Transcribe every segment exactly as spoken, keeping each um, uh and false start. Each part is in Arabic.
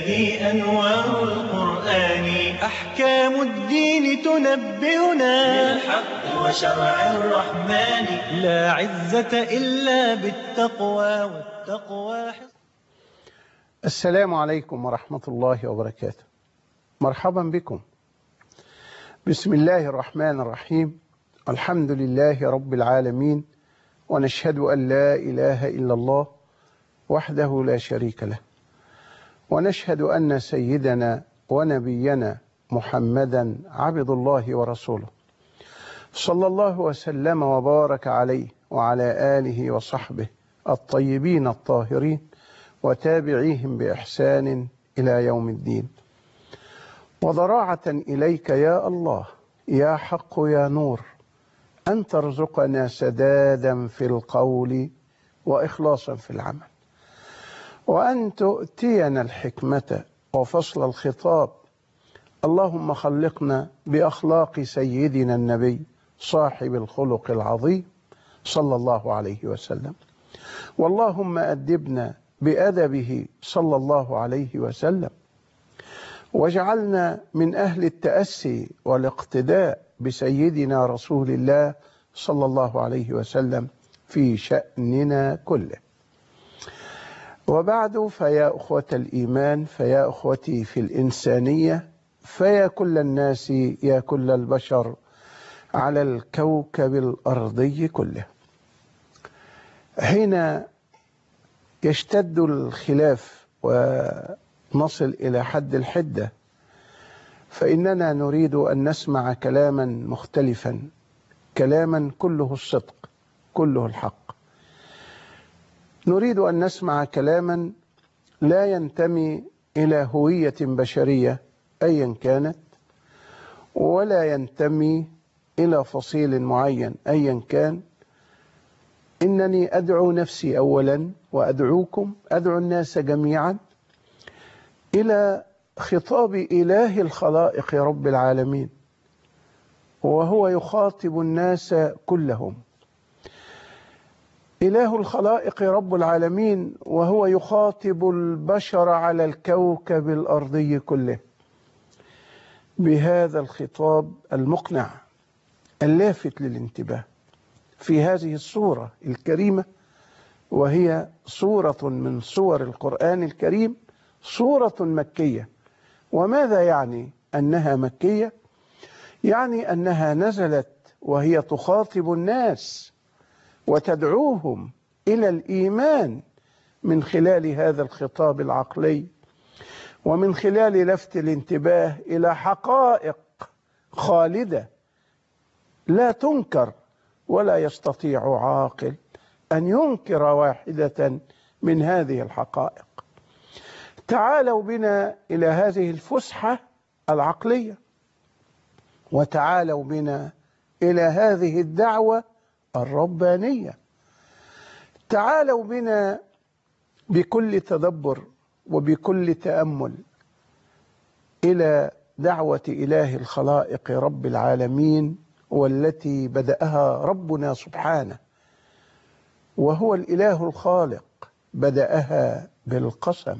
هذه أنوار القرآن، أحكام الدين تنبئنا بالحق وشرع الرحمن. لا عزة إلا بالتقوى، والتقوى حصن. السلام عليكم ورحمة الله وبركاته. مرحبا بكم. بسم الله الرحمن الرحيم. الحمد لله رب العالمين، ونشهد أن لا إله إلا الله وحده لا شريك له، ونشهد أن سيدنا ونبينا محمدا عبد الله ورسوله، صلى الله وسلم وبارك عليه وعلى آله وصحبه الطيبين الطاهرين وتابعيهم بإحسان إلى يوم الدين. وضراعة إليك يا الله يا حق يا نور أن ترزقنا سدادا في القول وإخلاصا في العمل، وأن تؤتينا الحكمة وفصل الخطاب. اللهم خلقنا بأخلاق سيدنا النبي صاحب الخلق العظيم صلى الله عليه وسلم، واللهم أدبنا بأدبه صلى الله عليه وسلم، واجعلنا من أهل التأسي والاقتداء بسيدنا رسول الله صلى الله عليه وسلم في شأننا كله. وبعد، فيا أخوة الإيمان، فيا أخوتي في الإنسانية، فيا كل الناس، يا كل البشر على الكوكب الأرضي كله. حين يشتد الخلاف ونصل إلى حد الحدة، فإننا نريد أن نسمع كلاما مختلفا، كلاما كله الصدق كله الحق. نريد أن نسمع كلاما لا ينتمي إلى هوية بشرية أيا كانت، ولا ينتمي إلى فصيل معين أيا كان. إنني أدعو نفسي أولا، وأدعوكم، أدعو الناس جميعا إلى خطاب إله الخلائق رب العالمين، وهو يخاطب الناس كلهم. إله الخلائق رب العالمين وهو يخاطب البشر على الكوكب الأرضي كله بهذا الخطاب المقنع اللافت للانتباه في هذه السورة الكريمة، وهي سورة من سور القرآن الكريم، سورة مكية. وماذا يعني أنها مكية؟ يعني أنها نزلت وهي تخاطب الناس وتدعوهم إلى الإيمان من خلال هذا الخطاب العقلي، ومن خلال لفت الانتباه إلى حقائق خالدة لا تنكر، ولا يستطيع عاقل أن ينكر واحدة من هذه الحقائق. تعالوا بنا إلى هذه الفسحة العقلية، وتعالوا بنا إلى هذه الدعوة الربانية. تعالوا بنا بكل تدبر وبكل تأمل إلى دعوة إله الخلائق رب العالمين، والتي بدأها ربنا سبحانه، وهو الإله الخالق، بدأها بالقسم.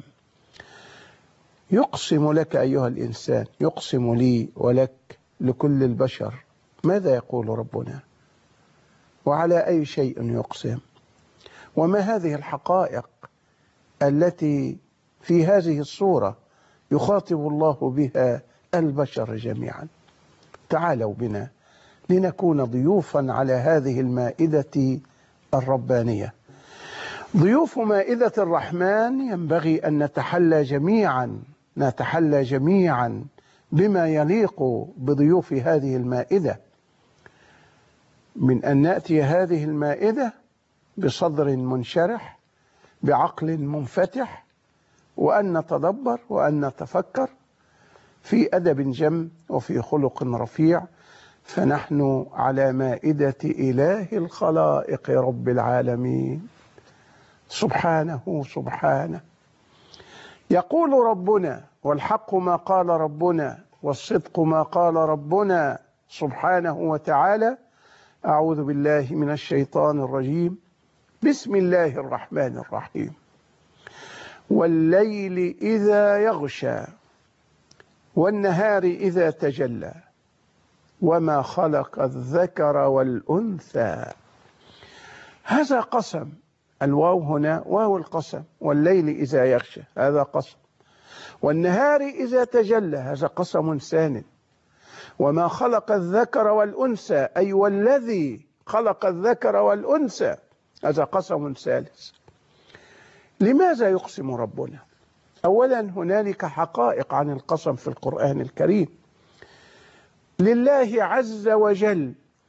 يقسم لك أيها الإنسان، يقسم لي ولك، لكل البشر. ماذا يقول ربنا؟ وعلى أي شيء يقسم؟ وما هذه الحقائق التي في هذه الصورة يخاطب الله بها البشر جميعا؟ تعالوا بنا لنكون ضيوفا على هذه المائدة الربانية. ضيوف مائدة الرحمن ينبغي أن نتحلى جميعا نتحلى جميعا بما يليق بضيوف هذه المائدة، من أن نأتي هذه المائدة بصدر منشرح، بعقل منفتح، وأن نتدبر وأن نتفكر في أدب جم وفي خلق رفيع. فنحن على مائدة إله الخلائق رب العالمين سبحانه سبحانه. يقول ربنا: والحق ما قال ربنا، والصدق ما قال ربنا سبحانه وتعالى. أعوذ بالله من الشيطان الرجيم. بسم الله الرحمن الرحيم. والليل إذا يغشى والنهار إذا تجلى وما خلق الذكر والأنثى. هذا قسم، الواو هنا واو القسم. والليل إذا يغشى هذا قسم، والنهار إذا تجلى هذا قسم ثان، وما خلق الذكر والأنثى أي والذي خلق الذكر والأنثى هذا قسم ثالث. لماذا يقسم ربنا؟ أولا هنالك حقائق عن القسم في القرآن الكريم. لله عز وجل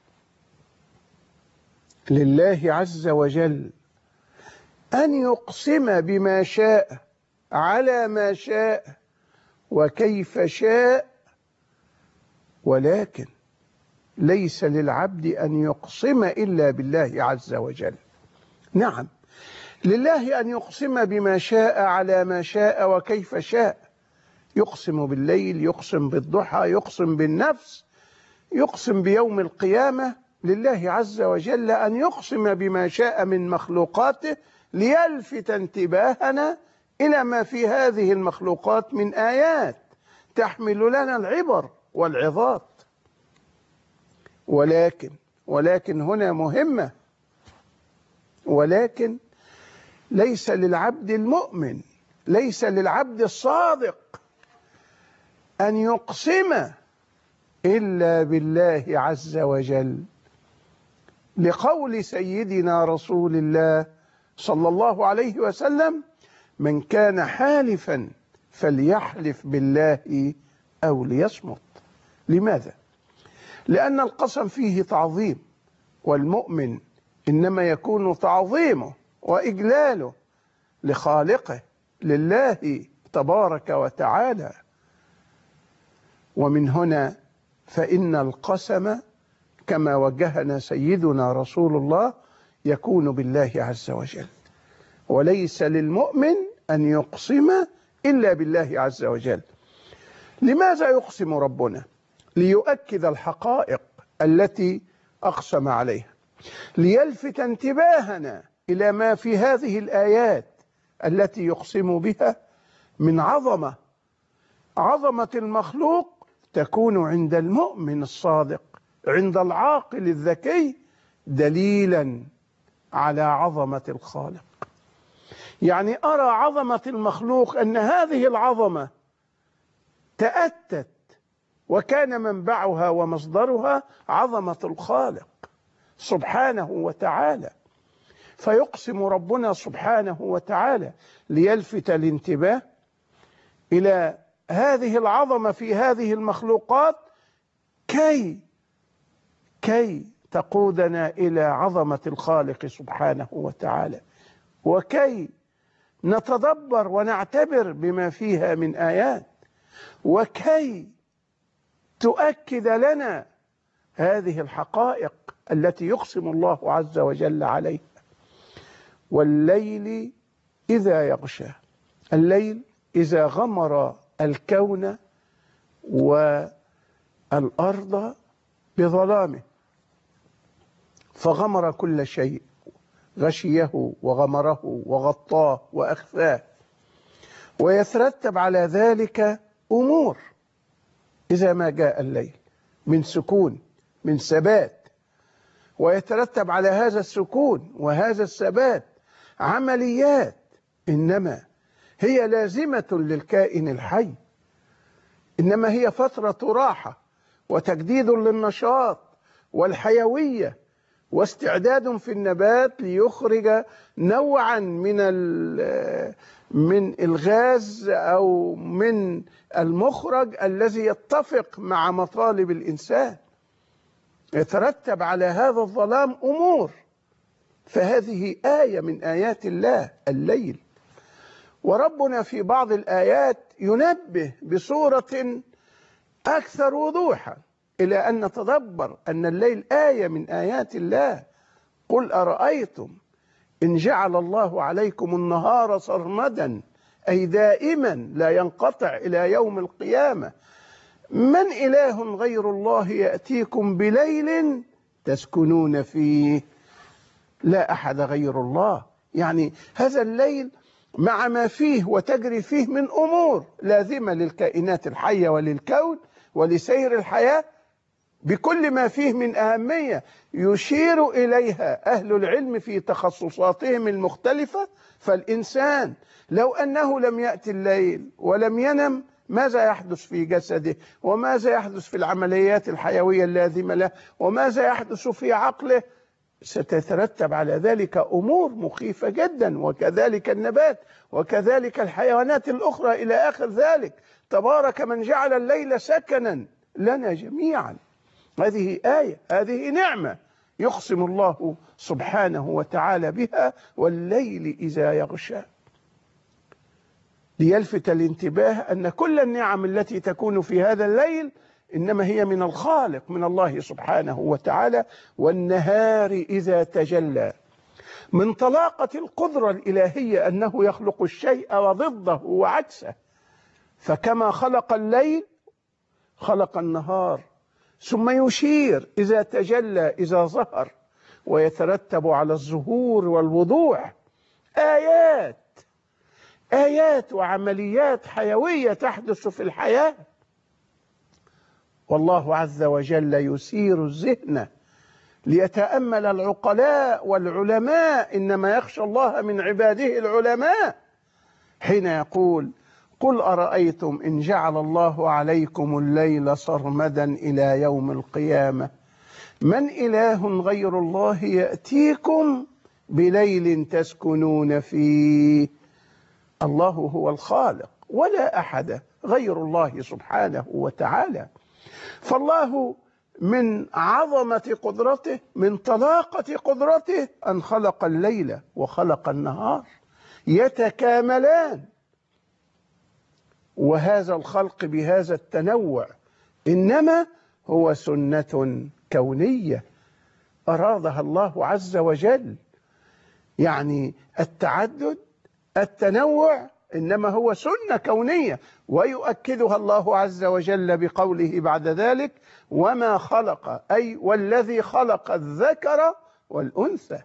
لله عز وجل أن يقسم بما شاء على ما شاء وكيف شاء، ولكن ليس للعبد أن يقسم إلا بالله عز وجل. نعم، لله أن يقسم بما شاء على ما شاء وكيف شاء، يقسم بالليل، يقسم بالضحى، يقسم بالنفس، يقسم بيوم القيامة. لله عز وجل أن يقسم بما شاء من مخلوقاته ليلفت انتباهنا إلى ما في هذه المخلوقات من آيات تحمل لنا العبر والعظات. ولكن ولكن هنا مهمة، ولكن ليس للعبد المؤمن، ليس للعبد الصادق أن يقسم إلا بالله عز وجل، لقول سيدنا رسول الله صلى الله عليه وسلم: من كان حالفا فليحلف بالله أو ليصمت. لماذا؟ لأن القسم فيه تعظيم، والمؤمن إنما يكون تعظيمه وإجلاله لخالقه لله تبارك وتعالى. ومن هنا فإن القسم كما وجهنا سيدنا رسول الله يكون بالله عز وجل، وليس للمؤمن أن يقسم إلا بالله عز وجل. لماذا يقسم ربنا؟ ليؤكد الحقائق التي أقسم عليها، ليلفت انتباهنا إلى ما في هذه الآيات التي يقسم بها من عظمة. عظمة المخلوق تكون عند المؤمن الصادق، عند العاقل الذكي، دليلا على عظمة الخالق. يعني أرى عظمة المخلوق أن هذه العظمة تأتت وكان منبعها ومصدرها عظمة الخالق سبحانه وتعالى، فيقسم ربنا سبحانه وتعالى ليلفت الانتباه إلى هذه العظمة في هذه المخلوقات كي كي تقودنا إلى عظمة الخالق سبحانه وتعالى، وكي نتدبر ونعتبر بما فيها من آيات، وكي تؤكد لنا هذه الحقائق التي يقسم الله عز وجل عليها. والليل إذا يغشى، الليل إذا غمر الكون والأرض بظلامه، فغمر كل شيء، غشيه وغمره وغطاه وأخفاه، ويترتب على ذلك أمور إذا ما جاء الليل من سكون، من ثبات، ويترتب على هذا السكون وهذا الثبات عمليات إنما هي لازمة للكائن الحي، إنما هي فترة راحة وتجديد للنشاط والحيوية واستعداد في النبات ليخرج نوعا من من الغاز أو من المخرج الذي يتفق مع مطالب الإنسان. يترتب على هذا الظلام أمور، فهذه آية من آيات الله الليل. وربنا في بعض الآيات ينبه بصورة أكثر وضوحا إلى أن نتدبر أن الليل آية من آيات الله. قل أرأيتم إن جعل الله عليكم النهار سرمدا، أي دائما لا ينقطع إلى يوم القيامة، من إله غير الله يأتيكم بليل تسكنون فيه؟ لا أحد غير الله. يعني هذا الليل مع ما فيه وتجري فيه من أمور لازمة للكائنات الحية وللكون ولسير الحياة بكل ما فيه من أهمية يشير إليها أهل العلم في تخصصاتهم المختلفة. فالإنسان لو أنه لم يأتي الليل ولم ينم ماذا يحدث في جسده، وماذا يحدث في العمليات الحيوية اللازمة له، وماذا يحدث في عقله؟ ستترتب على ذلك أمور مخيفة جدا، وكذلك النبات وكذلك الحيوانات الأخرى إلى آخر ذلك. تبارك من جعل الليل سكنا لنا جميعا. هذه آية، هذه نعمة يقسم الله سبحانه وتعالى بها، والليل إذا يغشى، ليلفت الانتباه أن كل النعم التي تكون في هذا الليل إنما هي من الخالق، من الله سبحانه وتعالى. والنهار إذا تجلى، من طلاقة القدرة الإلهية أنه يخلق الشيء وضده وعكسه، فكما خلق الليل خلق النهار، ثم يشير إذا تجلى إذا ظهر، ويترتب على الظهور والوضوح آيات آيات وعمليات حيوية تحدث في الحياة. والله عز وجل يسير الذهن ليتأمل العقلاء والعلماء، إنما يخشى الله من عباده العلماء، حين يقول: قل أرأيتم إن جعل الله عليكم الليل سرمدا إلى يوم القيامة من إله غير الله يأتيكم بليل تسكنون فيه. الله هو الخالق ولا أحد غير الله سبحانه وتعالى. فالله من عظمة قدرته، من طلاقة قدرته، أن خلق الليل وخلق النهار يتكاملان. وهذا الخلق بهذا التنوع إنما هو سنة كونية أرادها الله عز وجل. يعني التعدد، التنوع، إنما هو سنة كونية، ويؤكدها الله عز وجل بقوله بعد ذلك: وما خلق، أي والذي خلق الذكر والأنثى.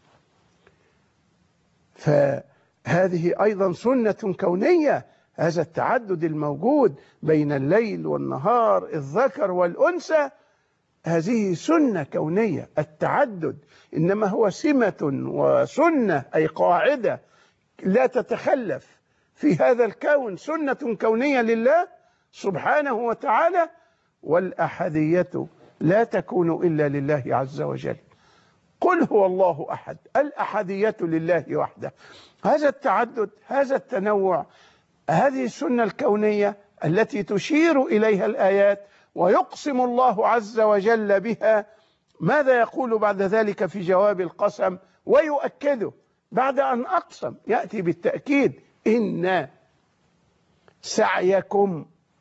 فهذه أيضا سنة كونية، هذا التعدد الموجود بين الليل والنهار، الذكر والأنثى، هذه سنة كونية. التعدد إنما هو سمة وسنة، أي قاعدة لا تتخلف في هذا الكون، سنة كونية لله سبحانه وتعالى. والأحدية لا تكون إلا لله عز وجل. قل هو الله أحد، الأحدية لله وحده. هذا التعدد، هذا التنوع، هذه السنة الكونية التي تشير إليها الآيات ويقسم الله عز وجل بها. ماذا يقول بعد ذلك في جواب القسم ويؤكده بعد أن أقسم؟ يأتي بالتأكيد: إن سعيكم.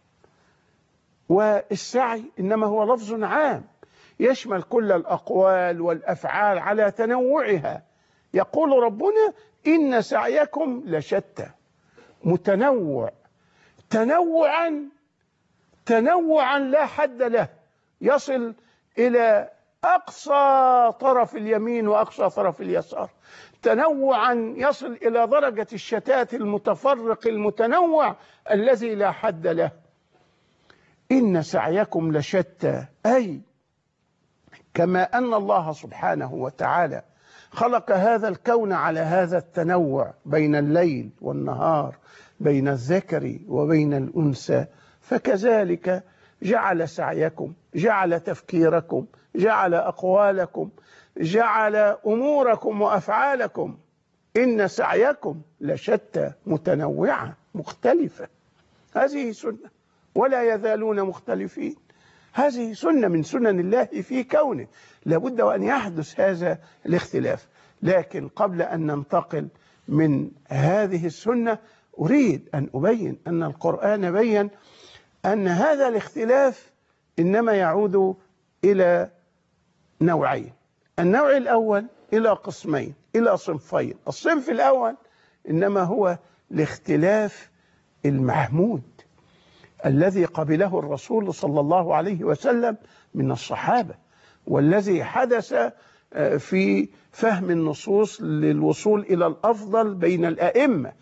والسعي إنما هو لفظ عام يشمل كل الأقوال والأفعال على تنوعها. يقول ربنا: إن سعيكم لشتى، متنوع، تنوعا تنوعا لا حد له، يصل إلى أقصى طرف اليمين وأقصى طرف اليسار، تنوعا يصل إلى درجة الشتات المتفرق المتنوع الذي لا حد له. إن سعيكم لشتى، أي كما أن الله سبحانه وتعالى خلق هذا الكون على هذا التنوع بين الليل والنهار، بين الذكر وبين الأنثى، فكذلك جعل سعيكم، جعل تفكيركم، جعل أقوالكم، جعل أموركم وأفعالكم. إن سعيكم لشتى، متنوعة مختلفة. هذه سنة ولا يزالون مختلفين. هذه سنة من سنن الله في كونه، لابد وأن يحدث هذا الاختلاف. لكن قبل أن ننتقل من هذه السنة أريد أن أبين أن القرآن بين أن هذا الاختلاف إنما يعود إلى نوعين. النوع الأول إلى قسمين، إلى صنفين. الصنف الأول إنما هو الاختلاف المحمود الذي قبله الرسول صلى الله عليه وسلم من الصحابة، والذي حدث في فهم النصوص للوصول إلى الأفضل بين الأئمة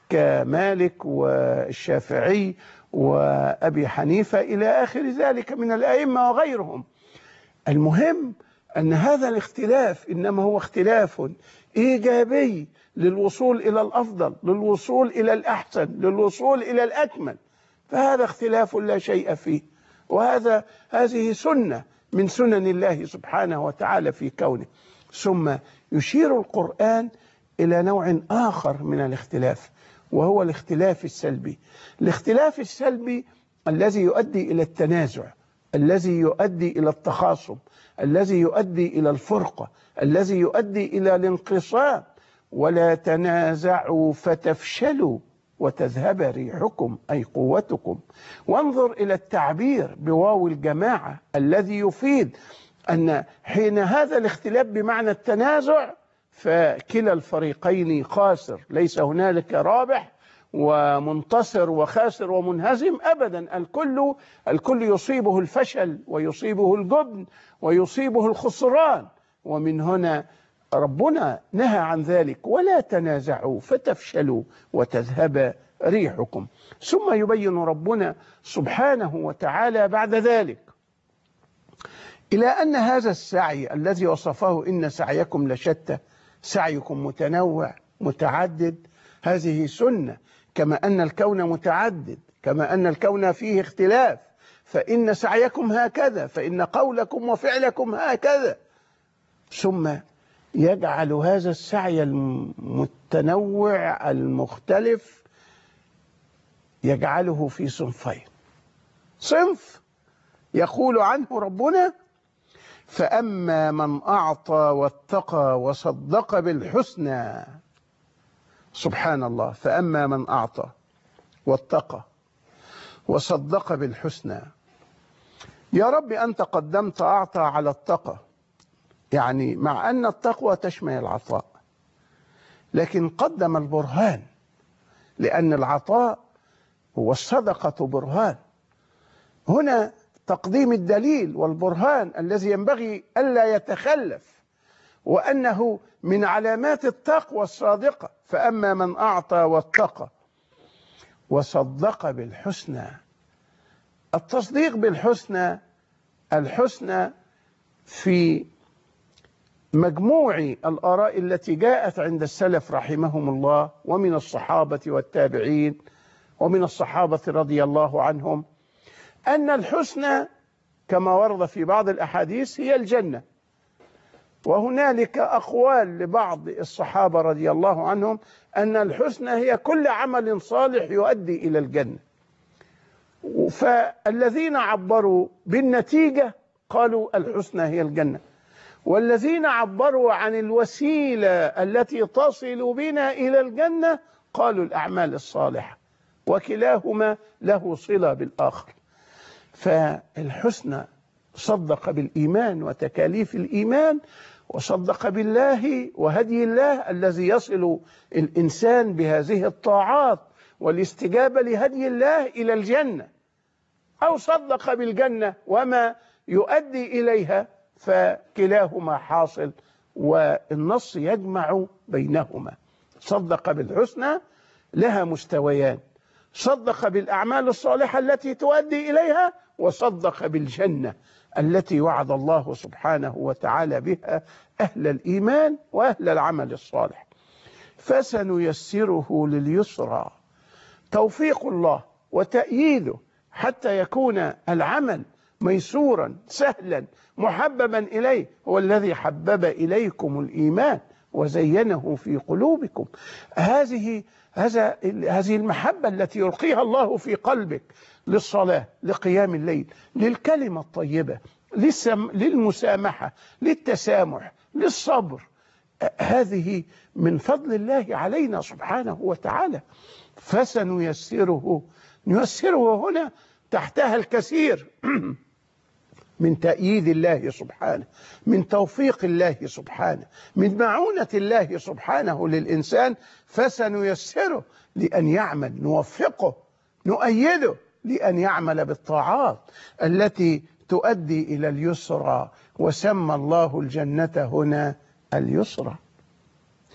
كمالك والشافعي وأبي حنيفة إلى آخر ذلك من الأئمة وغيرهم. المهم أن هذا الاختلاف إنما هو اختلاف إيجابي للوصول إلى الأفضل، للوصول إلى الأحسن، للوصول إلى الأكمل. فهذا اختلاف لا شيء فيه، وهذا هذه سنة من سنن الله سبحانه وتعالى في كونه. ثم يشير القرآن إلى نوع آخر من الاختلاف، وهو الاختلاف السلبي. الاختلاف السلبي الذي يؤدي إلى التنازع، الذي يؤدي إلى التخاصم، الذي يؤدي إلى الفرقة، الذي يؤدي إلى الانقسام. ولا تنازعوا فتفشلوا وتذهب ريحكم أي قوتكم. وانظر إلى التعبير بواو الجماعة الذي يفيد أن حين هذا الاختلاف بمعنى التنازع فكلا الفريقين خاسر، ليس هنالك رابح ومنتصر وخاسر ومنهزم أبدا. الكل الكل يصيبه الفشل ويصيبه الجبن ويصيبه الخسران. ومن هنا ربنا نهى عن ذلك، ولا تنازعوا فتفشلوا وتذهب ريحكم. ثم يبين ربنا سبحانه وتعالى بعد ذلك إلى أن هذا السعي الذي وصفه إن سعيكم لشتى، سعيكم متنوع متعدد، هذه سنة. كما أن الكون متعدد، كما أن الكون فيه اختلاف، فإن سعيكم هكذا، فإن قولكم وفعلكم هكذا. ثم يجعل هذا السعي المتنوع المختلف يجعله في صنفين. صنف يقول عنه ربنا: فأما من أعطى واتقى وصدق بالحسنى. سبحان الله، فأما من أعطى واتقى وصدق بالحسنى. يا رب أنت قدمت أعطى على التقى، يعني مع أن التقوى تشمل العطاء، لكن قدم البرهان، لأن العطاء هو الصدقة برهان. هنا تقديم الدليل والبرهان الذي ينبغي ألا يتخلف، وأنه من علامات التقوى الصادقة. فأما من أعطى واتقى وصدق بالحسنى. التصديق بالحسنى، الحسنى في مجموع الآراء التي جاءت عند السلف رحمهم الله ومن الصحابة والتابعين ومن الصحابة رضي الله عنهم، أن الحسنى كما ورد في بعض الأحاديث هي الجنة. وهنالك أقوال لبعض الصحابة رضي الله عنهم أن الحسنى هي كل عمل صالح يؤدي إلى الجنة. فالذين عبروا بالنتيجة قالوا الحسنى هي الجنة، والذين عبروا عن الوسيلة التي تصل بنا إلى الجنة قالوا الأعمال الصالحة، وكلاهما له صلة بالآخر. فالحسنى صدق بالإيمان وتكاليف الإيمان، وصدق بالله وهدي الله الذي يصل الإنسان بهذه الطاعات والاستجابة لهدي الله إلى الجنة، أو صدق بالجنة وما يؤدي إليها، فكلاهما حاصل، والنص يجمع بينهما. صدق بالحسنى لها مستويان: صدق بالأعمال الصالحة التي تؤدي إليها، وصدق بالجنة التي وعد الله سبحانه وتعالى بها أهل الإيمان وأهل العمل الصالح. فسنيسره لليسرى، توفيق الله وتأييده حتى يكون العمل ميسورا سهلا محببا إليه. هو الذي حبب إليكم الإيمان وزينه في قلوبكم. هذه هذا هذه المحبة التي يلقيها الله في قلبك للصلاة، لقيام الليل، للكلمة الطيبة، للمسامحة، للتسامح، للصبر، هذه من فضل الله علينا سبحانه وتعالى. فسنيسره، نيسره هنا تحتها الكثير من تأييد الله سبحانه، من توفيق الله سبحانه، من معونة الله سبحانه للإنسان. فسنيسره لأن يعمل، نوفقه، نؤيده لأن يعمل بالطاعات التي تؤدي إلى اليسرى. وسمى الله الجنة هنا اليسرى.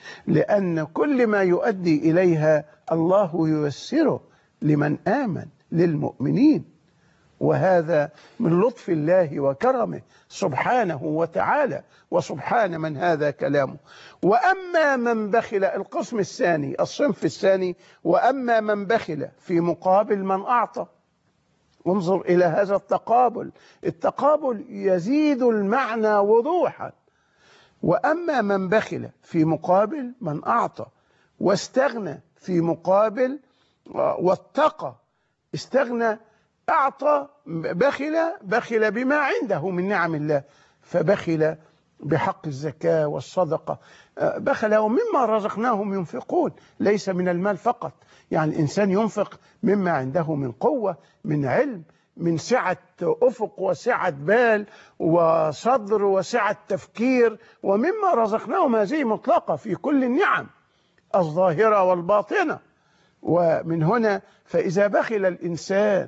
لأن كل ما يؤدي إليها الله ييسره لمن آمن، للمؤمنين، وهذا من لطف الله وكرمه سبحانه وتعالى، وسبحان من هذا كلامه. وأما من بخل، القسم الثاني، الصنف الثاني، وأما من بخل في مقابل من أعطى. انظر إلى هذا التقابل، التقابل يزيد المعنى وضوحا. وأما من بخل في مقابل من أعطى، واستغنى في مقابل، واتقى، استغنى، أعطى، بخل، بخل بما عنده من نعم الله، فبخل بحق الزكاة والصدقة، بخل ومما رزقناهم ينفقون، ليس من المال فقط، يعني الإنسان ينفق مما عنده من قوة، من علم، من سعة أفق وسعة بال وصدر وسعة تفكير، ومما رزقناهم، هذه مطلقة في كل النعم الظاهرة والباطنة. ومن هنا فإذا بخل الإنسان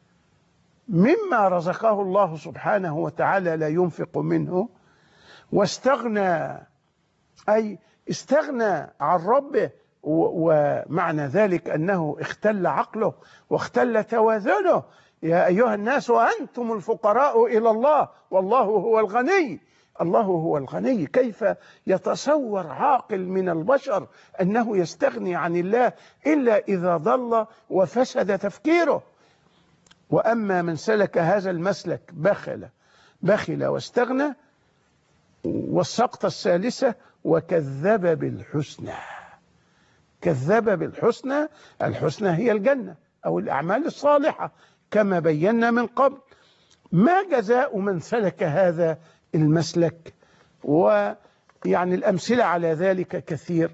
مما رزقه الله سبحانه وتعالى لا ينفق منه، واستغنى، أي استغنى عن ربه، ومعنى ذلك أنه اختل عقله واختل توازنه. يا أيها الناس وأنتم الفقراء إلى الله والله هو الغني. الله هو الغني. كيف يتصور عاقل من البشر أنه يستغني عن الله إلا إذا ضل وفسد تفكيره؟ وأما من سلك هذا المسلك بخل بخل واستغنى. والسقطة الثالثة وكذب بالحسنى. كذب بالحسنى، الحسنى هي الجنة أو الأعمال الصالحة كما بينا من قبل. ما جزاء من سلك هذا المسلك؟ ويعني الأمثلة على ذلك كثير.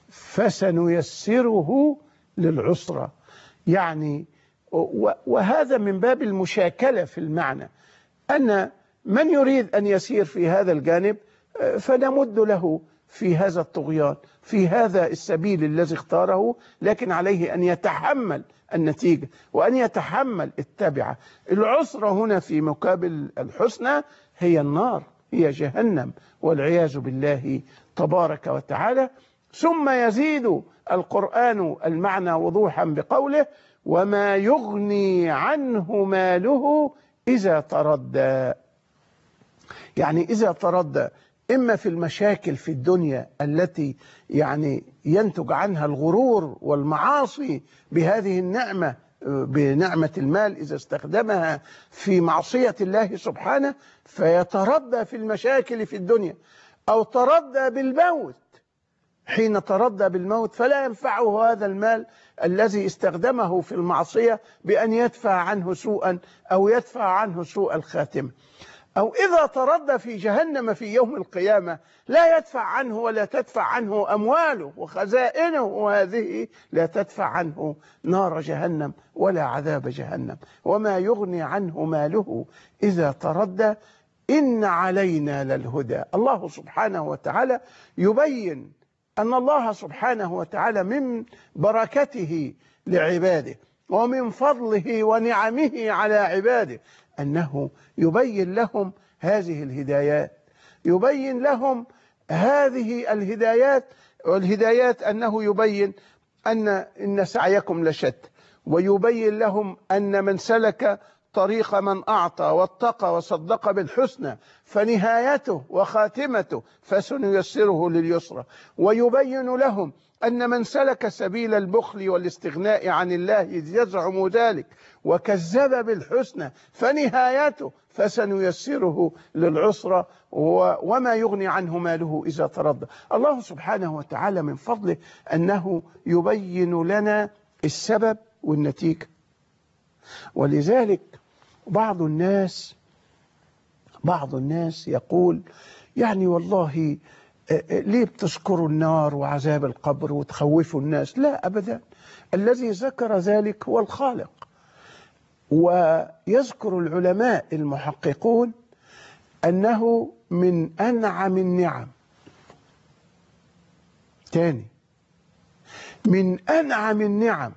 فسنيسره للعسرى، يعني وهذا من باب المشاكلة في المعنى، أن من يريد أن يسير في هذا الجانب فنمد له في هذا الطغيان، في هذا السبيل الذي اختاره، لكن عليه أن يتحمل النتيجة وأن يتحمل التبعة. العسرة هنا في مقابل الحسنى هي النار، هي جهنم والعياذ بالله تبارك وتعالى. ثم يزيد القرآن المعنى وضوحا بقوله وما يغني عنه ماله إذا تردى. يعني إذا تردى إما في المشاكل في الدنيا التي يعني ينتج عنها الغرور والمعاصي بهذه النعمة، بنعمة المال، إذا استخدمها في معصية الله سبحانه فيتردى في المشاكل في الدنيا، أو تردى بالموت. حين تردى بالموت فلا ينفعه هذا المال الذي استخدمه في المعصية بأن يدفع عنه سوءا أو يدفع عنه سوء الخاتمة. أو إذا تردى في جهنم في يوم القيامة لا يدفع عنه ولا تدفع عنه أمواله وخزائنه، وهذه لا تدفع عنه نار جهنم ولا عذاب جهنم. وما يغني عنه ماله إذا تردى إن علينا للهدى. الله سبحانه وتعالى يبين أن الله سبحانه وتعالى من بركته لعباده ومن فضله ونعمه على عباده أنه يبين لهم هذه الهدايات، يبين لهم هذه الهدايات. والهدايات أنه يبين أن إن سعيكم لشتى، ويبين لهم أن من سلك طريق من أعطى واتقى وصدق بالحسنى فنهايته وخاتمته فسنيسره لليسرى. ويبين لهم أن من سلك سبيل البخل والاستغناء عن الله إذ يزعم ذلك وكذب بالحسنى فنهايته فسنيسره للعسرى وما يغني عنه ماله إذا تردى. الله سبحانه وتعالى من فضله أنه يبين لنا السبب والنتيجة. ولذلك بعض الناس بعض الناس يقول يعني والله ليه بتذكروا النار وعذاب القبر وتخوفوا الناس؟ لا أبدا، الذي ذكر ذلك هو الخالق. ويذكر العلماء المحققون أنه من أنعم النعم، تاني من أنعم النعم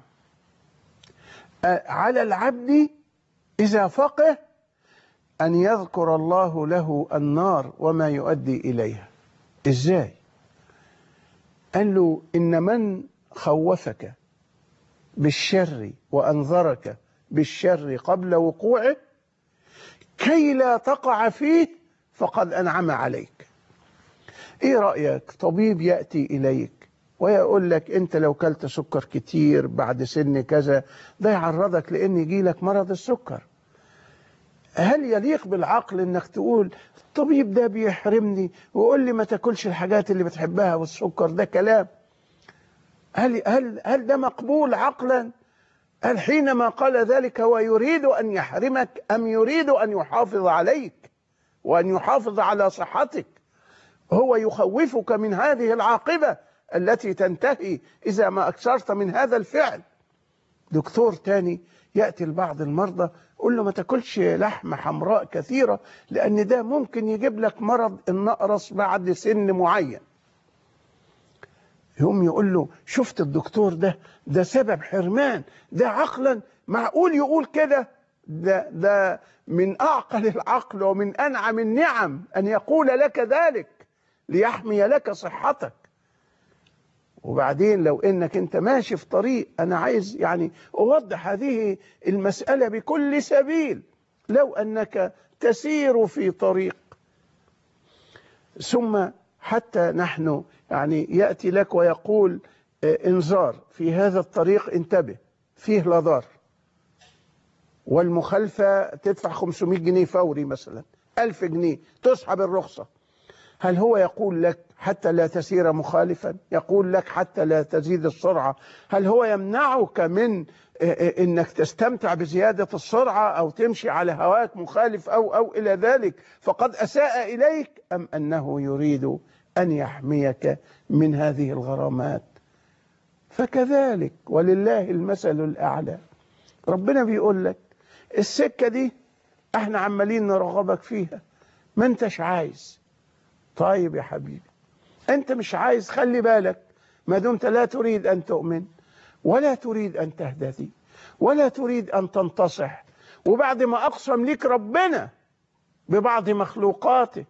على العبد إذا فقه أن يذكر الله له النار وما يؤدي إليها. إزاي؟ قال له إن من خوفك بالشر وأنذرك بالشر قبل وقوعه كي لا تقع فيه فقد أنعم عليك. إيه رأيك؟ طبيب يأتي إليك ويقول لك أنت لو كلت سكر كتير بعد سن كذا ده يعرضك لأن يجي لك مرض السكر. هل يليق بالعقل انك تقول الطبيب ده بيحرمني ويقول لي ما تاكلش الحاجات اللي بتحبها والسكر؟ ده كلام. هل هل هل ده مقبول عقلا؟ هل حينما قال ذلك هو يريد ان يحرمك ام يريد ان يحافظ عليك وان يحافظ على صحتك؟ هو يخوفك من هذه العاقبة التي تنتهي اذا ما اكثرت من هذا الفعل. دكتور تاني يأتي لبعض المرضى يقول له ما تاكلش لحمة حمراء كثيرة لأن ده ممكن يجيب لك مرض النقرس بعد سن معين. يقوم يقول له شفت الدكتور ده ده سبب حرمان، ده عقلا معقول يقول كده؟ ده ده من أعقل العقل ومن أنعم النعم أن يقول لك ذلك ليحمي لك صحتك. وبعدين لو انك انت ماشي في طريق، انا عايز يعني اوضح هذه المسألة بكل سبيل، لو انك تسير في طريق ثم حتى نحن يعني يأتي لك ويقول انذار في هذا الطريق انتبه فيه لضار، والمخالفة تدفع خمسمائة جنيه فوري مثلا ألف جنيه تسحب الرخصة، هل هو يقول لك حتى لا تسير مخالفا؟ يقول لك حتى لا تزيد السرعة؟ هل هو يمنعك من انك تستمتع بزيادة السرعة او تمشي على هواك مخالف او او الى ذلك فقد اساء اليك، ام انه يريد ان يحميك من هذه الغرامات؟ فكذلك ولله المثل الاعلى. ربنا بيقول لك السكة دي احنا عمالين نرغبك فيها ما انتش عايز. طيب يا حبيبي انت مش عايز، خلي بالك ما دمت لا تريد ان تؤمن ولا تريد ان تهتدي ولا تريد ان تنتصح، وبعد ما اقسم لك ربنا ببعض مخلوقاته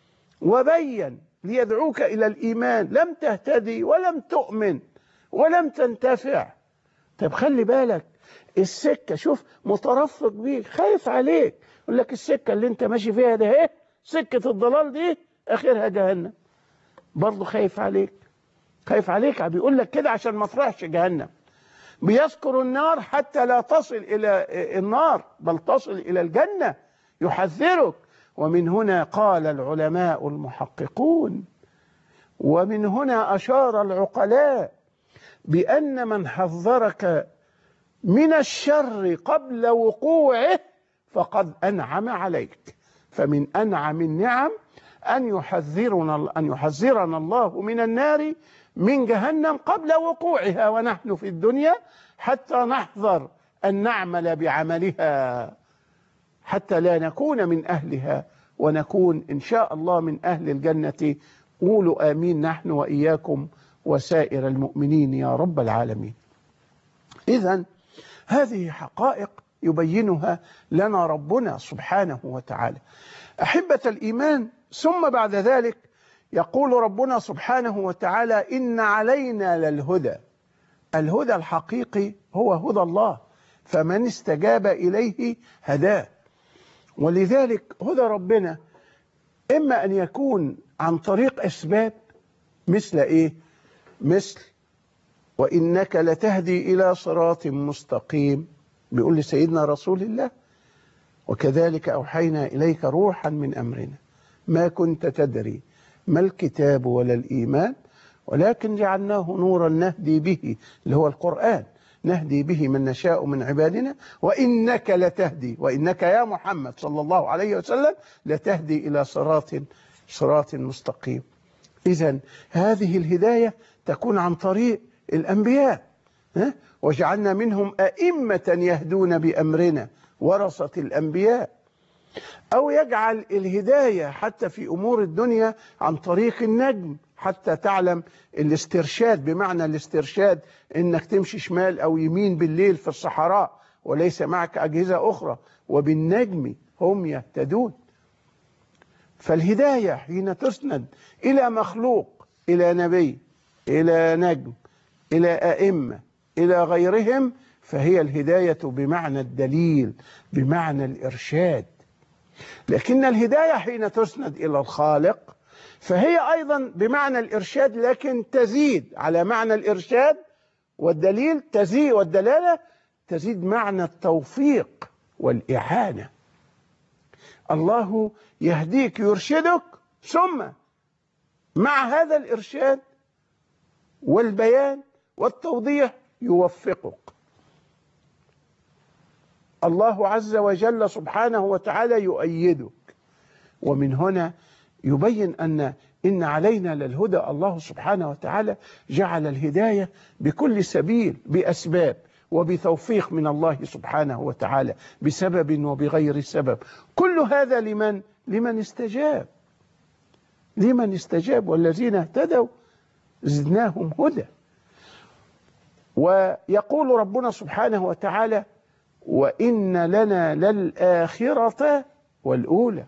وبين ليدعوك الى الايمان لم تهتدي ولم تؤمن ولم تنتفع. طب خلي بالك السكة، شوف مترفق بيك خايف عليك، يقول لك السكة اللي انت ماشي فيها ده ايه؟ سكة الضلال دي اخرها جهنم. برضه خايف عليك، خايف عليك بيقول لك كده عشان ما تروحش جهنم. بيذكر النار حتى لا تصل الى النار بل تصل الى الجنة، يحذرك. ومن هنا قال العلماء المحققون ومن هنا اشار العقلاء بان من حذرك من الشر قبل وقوعه فقد انعم عليك. فمن انعم النعم أن يحذرنا أن يحذرنا الله من النار من جهنم قبل وقوعها ونحن في الدنيا، حتى نحذر أن نعمل بعملها حتى لا نكون من أهلها ونكون إن شاء الله من أهل الجنة. قولوا آمين نحن وإياكم وسائر المؤمنين يا رب العالمين. إذن هذه حقائق يبينها لنا ربنا سبحانه وتعالى. أحبة الإيمان، ثم بعد ذلك يقول ربنا سبحانه وتعالى إن علينا للهدى. الهدى الحقيقي هو هدى الله، فمن استجاب إليه هداه. ولذلك هدى ربنا إما أن يكون عن طريق أسباب مثل إيه؟ مثل وإنك لتهدي إلى صراط مستقيم، بيقول لسيدنا رسول الله وكذلك أوحينا إليك روحا من أمرنا ما كنت تدري ما الكتاب ولا الإيمان ولكن جعلناه نورا نهدي به، اللي هو القرآن، نهدي به من نشاء من عبادنا وإنك لتهدي، وإنك يا محمد صلى الله عليه وسلم لتهدي إلى صراط صراط مستقيم. إذن هذه الهداية تكون عن طريق الأنبياء، وجعلنا منهم أئمة يهدون بأمرنا ورثة الأنبياء. أو يجعل الهداية حتى في أمور الدنيا عن طريق النجم حتى تعلم الاسترشاد، بمعنى الاسترشاد إنك تمشي شمال أو يمين بالليل في الصحراء وليس معك أجهزة أخرى، وبالنجم هم يهتدون. فالهداية حين تسند إلى مخلوق إلى نبي إلى نجم، إلى أئمة، إلى غيرهم، فهي الهداية بمعنى الدليل، بمعنى الإرشاد. لكن الهداية حين تسند إلى الخالق فهي أيضا بمعنى الإرشاد، لكن تزيد على معنى الإرشاد والدليل، تزيد والدلالة تزيد معنى التوفيق والإعانة. الله يهديك يرشدك، ثم مع هذا الإرشاد والبيان والتوضيح يوفقك. الله عز وجل سبحانه وتعالى يؤيدك. ومن هنا يبين أن إن علينا للهدى. الله سبحانه وتعالى جعل الهداية بكل سبيل، بأسباب وبتوفيق من الله سبحانه وتعالى، بسبب وبغير سبب. كل هذا لمن؟ لمن استجاب، لمن استجاب. والذين اهتدوا زدناهم هدى. ويقول ربنا سبحانه وتعالى: وإن لنا للآخرة والأولى.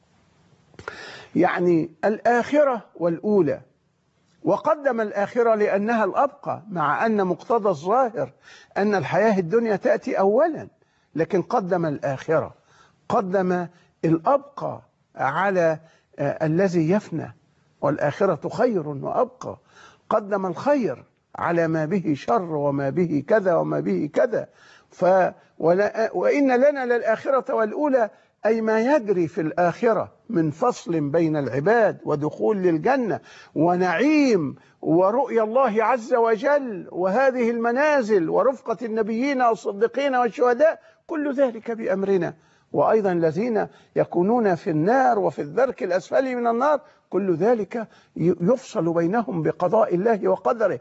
يعني الآخرة والأولى، وقدم الآخرة لأنها الأبقى، مع أن مقتضى الظاهر أن الحياة الدنيا تأتي أولا، لكن قدم الآخرة، قدم الأبقى على الذي يفنى، والآخرة خير وأبقى. قدم الخير على ما به شر وما به كذا وما به كذا. ف وإن لنا للآخرة والأولى، أي ما يجري في الآخرة من فصل بين العباد ودخول للجنة ونعيم ورؤيا الله عز وجل وهذه المنازل ورفقة النبيين والصديقين والشهداء، كل ذلك بأمرنا. وأيضا الذين يكونون في النار وفي الدرك الأسفل من النار، كل ذلك يفصل بينهم بقضاء الله وقدره.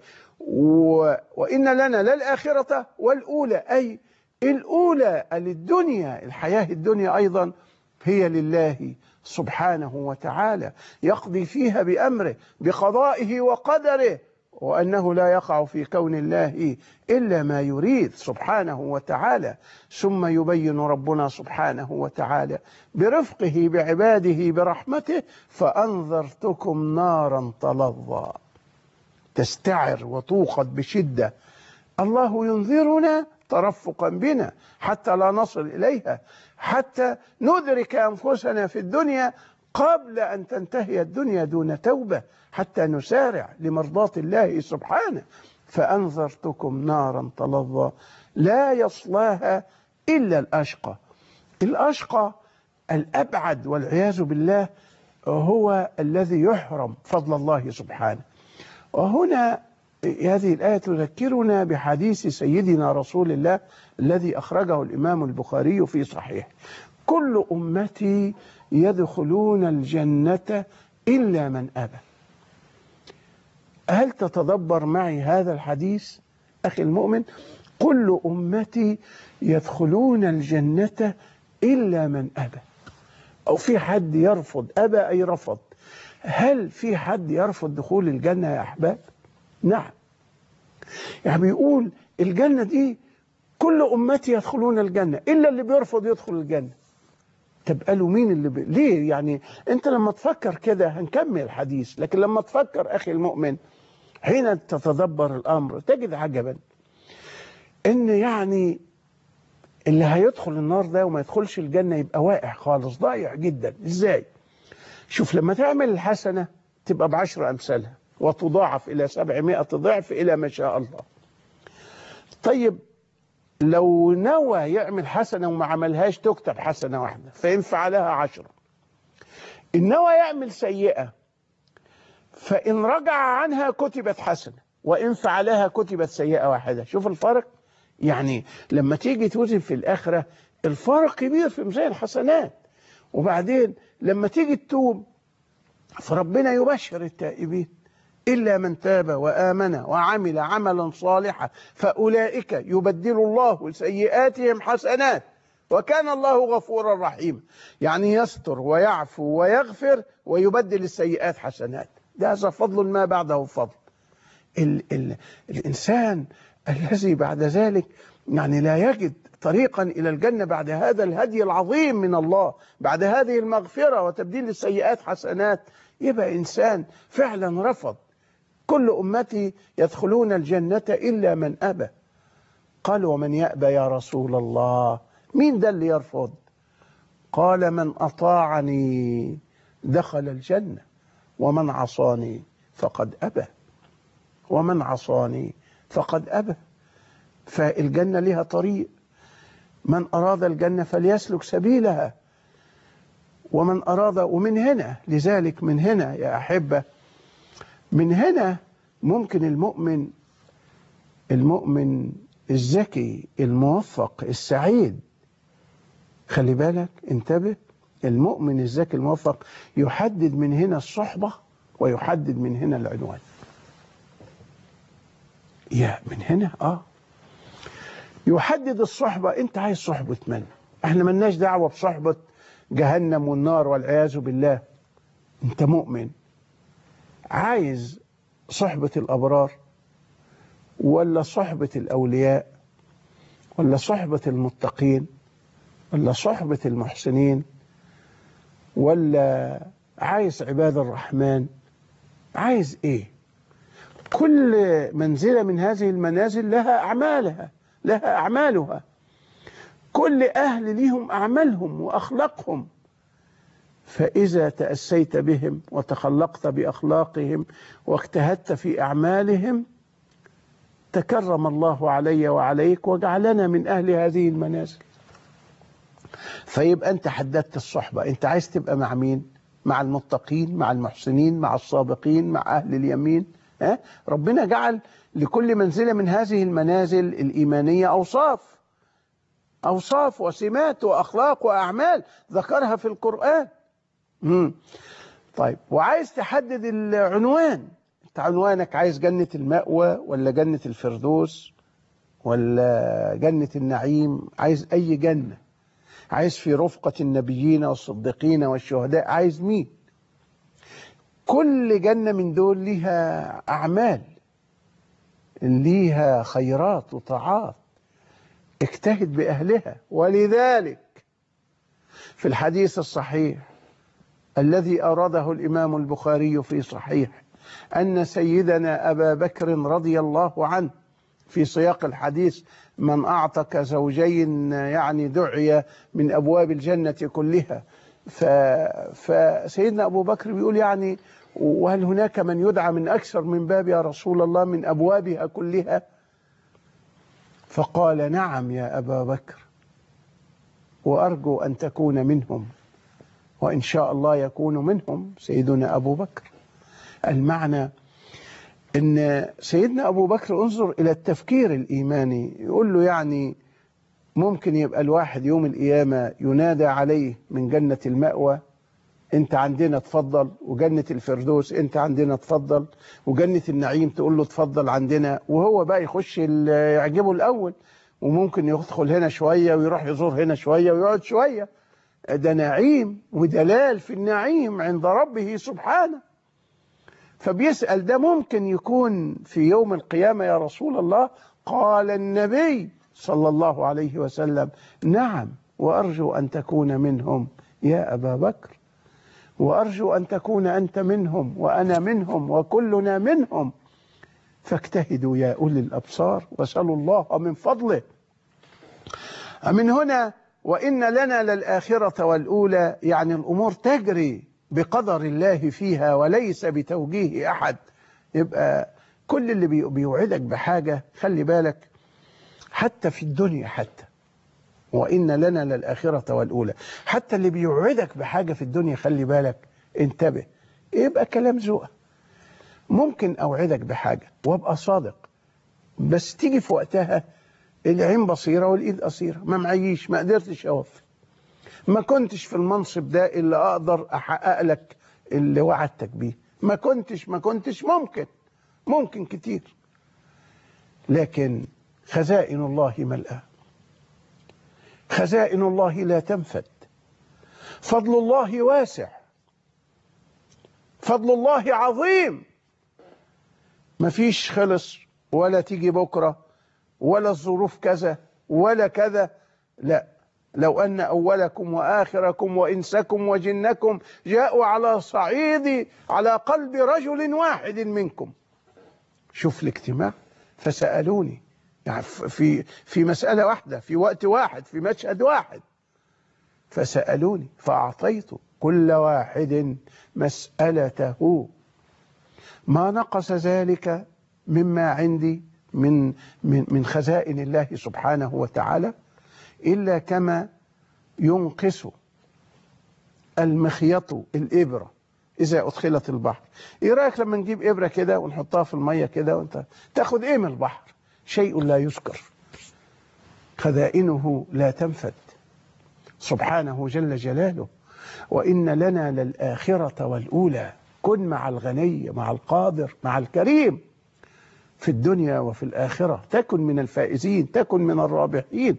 وإن لنا للآخرة والأولى، أي الأولى للدنيا، الحياة الدنيا أيضا هي لله سبحانه وتعالى، يقضي فيها بأمره بقضائه وقدره، وأنه لا يقع في كون الله إلا ما يريد سبحانه وتعالى. ثم يبين ربنا سبحانه وتعالى برفقه بعباده برحمته: فأنذرتكم نارا تلظى، تستعر وتوقد بشدة. الله ينذرنا ترفقا بنا حتى لا نصل إليها، حتى ندرك أنفسنا في الدنيا قبل أن تنتهي الدنيا دون توبة، حتى نسارع لمرضاة الله سبحانه. فأنذرتكم نارا تلظى لا يصلاها إلا الأشقى. الأشقى الأبعد والعياذ بالله هو الذي يحرم فضل الله سبحانه. وهنا هذه الآية تذكرنا بحديث سيدنا رسول الله الذي أخرجه الإمام البخاري في صحيح: كل أمتي يدخلون الجنة إلا من أبى. هل تتدبر معي هذا الحديث أخي المؤمن؟ كل أمتي يدخلون الجنة إلا من أبى. أو في حد يرفض؟ أبى أي رفض. هل في حد يرفض دخول الجنة يا أحباب؟ نعم. يعني بيقول الجنة دي كل أمتي يدخلون الجنة إلا اللي بيرفض يدخل الجنة. طب قالوا مين اللي بي... ليه؟ يعني أنت لما تفكر كده، هنكمل الحديث، لكن لما تفكر أخي المؤمن حين تتدبر الأمر تجد عجبا، إن يعني اللي هيدخل النار ده وما يدخلش الجنة يبقى واقع خالص، ضايع جدا. إزاي؟ شوف، لما تعمل الحسنة تبقى بعشر أمثالها وتضاعف إلى سبعمائة ضعف إلى ما شاء الله. طيب لو نوى يعمل حسنة وما عملهاش تكتب حسنة واحدة، فإن فعلها عشرة. إن نوى يعمل سيئة فإن رجع عنها كتبت حسنة، وإن فعلها كتبت سيئة واحدة. شوف الفرق. يعني لما تيجي توزن في الآخرة الفرق كبير في ميزان الحسنات. وبعدين لما تيجي تتوب فربنا يبشر التائبين: إلا من تاب وآمن وعمل عملا صالحا فأولئك يبدل الله سيئاتهم حسنات وكان الله غفورا رحيما. يعني يستر ويعفو ويغفر ويبدل السيئات حسنات. ده هذا فضل ما بعده فضل. ال ال الإنسان الذي بعد ذلك يعني لا يجد طريقا إلى الجنة بعد هذا الهدي العظيم من الله، بعد هذه المغفرة وتبديل السيئات حسنات، يبقى إنسان فعلا رفض كل أمتي يدخلون الجنة إلا من أبى. قال ومن يأبى يا رسول الله؟ مين ده اللي يرفض؟ قال من أطاعني دخل الجنة ومن عصاني فقد أبى، ومن عصاني فقد أبى. فالجنة لها طريق، من أراد الجنة فليسلك سبيلها، ومن أراد. ومن هنا، لذلك من هنا يا أحبة، من هنا ممكن المؤمن المؤمن الذكي الموفق السعيد، خلي بالك انتبه، المؤمن الذكي الموفق يحدد من هنا الصحبة ويحدد من هنا العنوان. يا من هنا اه يحدد الصحبة. انت عايز صحبة من؟ احنا ملناش دعوة بصحبة جهنم والنار والعياذ بالله. انت مؤمن عايز صحبة الأبرار ولا صحبة الأولياء ولا صحبة المتقين ولا صحبة المحسنين ولا عايز عباد الرحمن؟ عايز ايه؟ كل منزلة من هذه المنازل لها أعمالها لها أعمالها. كل أهل ليهم أعمالهم وأخلاقهم، فإذا تأسيت بهم وتخلقت بأخلاقهم واجتهدت في أعمالهم تكرم الله علي وعليك وجعلنا من أهل هذه المنازل. فيبقى أنت حددت الصحبة. أنت عايز تبقى مع مين؟ مع المتقين، مع المحسنين، مع الصادقين، مع أهل اليمين. ها؟ ربنا جعل لكل منزلة من هذه المنازل الإيمانية أوصاف أوصاف وسمات وأخلاق وأعمال ذكرها في القرآن. مم. طيب، وعايز تحدد العنوان. انت عنوانك عايز جنة المأوى ولا جنة الفردوس ولا جنة النعيم؟ عايز أي جنة؟ عايز في رفقة النبيين والصديقين والشهداء؟ عايز مين؟ كل جنة من دول ليها أعمال، ليها خيرات وطاعات، اجتهد بأهلها. ولذلك في الحديث الصحيح الذي أورده الإمام البخاري في صحيح أن سيدنا أبا بكر رضي الله عنه في سياق الحديث من أعتق زوجين يعني دعي من أبواب الجنة كلها. فسيدنا أبو بكر بيقول يعني وهل هناك من يدعى من أكثر من باب يا رسول الله من أبوابها كلها؟ فقال نعم يا أبا بكر، وأرجو أن تكون منهم، وإن شاء الله يكون منهم سيدنا أبو بكر. المعنى أن سيدنا أبو بكر انظر إلى التفكير الإيماني، يقول له يعني ممكن يبقى الواحد يوم القيامة ينادى عليه من جنة المأوى أنت عندنا تفضل، وجنة الفردوس أنت عندنا تفضل، وجنة النعيم تقول له تفضل عندنا، وهو بقى يخش يعجبه الأول، وممكن يدخل هنا شوية ويروح يزور هنا شوية ويقعد شوية. ده نعيم ودلال في النعيم عند ربه سبحانه. فبيسأل ده ممكن يكون في يوم القيامة يا رسول الله؟ قال النبي صلى الله عليه وسلم نعم، وأرجو أن تكون منهم يا أبا بكر، وأرجو أن تكون أنت منهم وأنا منهم وكلنا منهم. فاجتهدوا يا أولي الأبصار واسألوا الله من فضله. من هنا وإن لنا للآخرة والأولى، يعني الأمور تجري بقدر الله فيها وليس بتوجيه أحد. يبقى كل اللي بيوعدك بحاجة خلي بالك، حتى في الدنيا، حتى وإن لنا للآخرة والأولى، حتى اللي بيوعدك بحاجة في الدنيا خلي بالك، انتبه. يبقى كلام ذوق. ممكن أوعدك بحاجة وابقى صادق، بس تيجي في وقتها العين بصيرة والإيد قصيرة، ما معيش، ما قدرتش أوفي، ما كنتش في المنصب ده اللي أقدر أحقق لك اللي وعدتك بيه، ما كنتش ما كنتش ممكن ممكن كتير. لكن خزائن الله ملأى، خزائن الله لا تنفد، فضل الله واسع، فضل الله عظيم، مفيش خلص ولا تيجي بكرة ولا الظروف كذا ولا كذا. لا، لو أن أولكم وآخركم وإنسكم وجنكم جاءوا على صعيد على قلب رجل واحد منكم شوف الاجتماع، فسألوني يعني في في مسألة واحدة، في وقت واحد، في مشهد واحد، فسألوني فأعطيت كل واحد مسألته، ما نقص ذلك مما عندي من من من خزائن الله سبحانه وتعالى إلا كما ينقص المخيط الإبرة إذا أدخلت البحر. إيه رأيك لما نجيب إبرة كده ونحطها في المية كده وأنت تاخد إيه من البحر؟ شيء لا يذكر، خزائنه لا تنفد سبحانه جل جلاله. وإن لنا للآخرة والأولى. كن مع الغني مع القادر مع الكريم في الدنيا وفي الآخرة، تكن من الفائزين، تكن من الرابحين.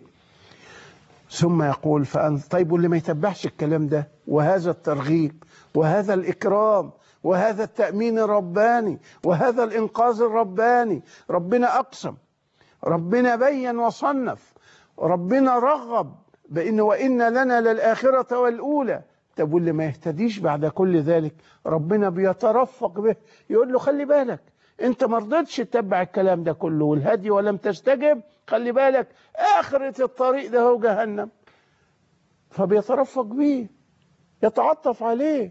ثم يقول فأنت طيب، واللي ما يتبعش الكلام ده وهذا الترغيب وهذا الإكرام وهذا التأمين الرباني وهذا الإنقاذ الرباني، ربنا أقسم، ربنا بين وصنف، ربنا رغب بأن وإن لنا للآخرة والأولى. طب واللي ما يهتديش بعد كل ذلك ربنا بيترفق به، يقول له خلي بالك انت ما رضيتش تتبع الكلام ده كله والهدي ولم تستجب، خلي بالك آخرة الطريق ده هو جهنم. فبيترفق بيه، يتعطف عليه،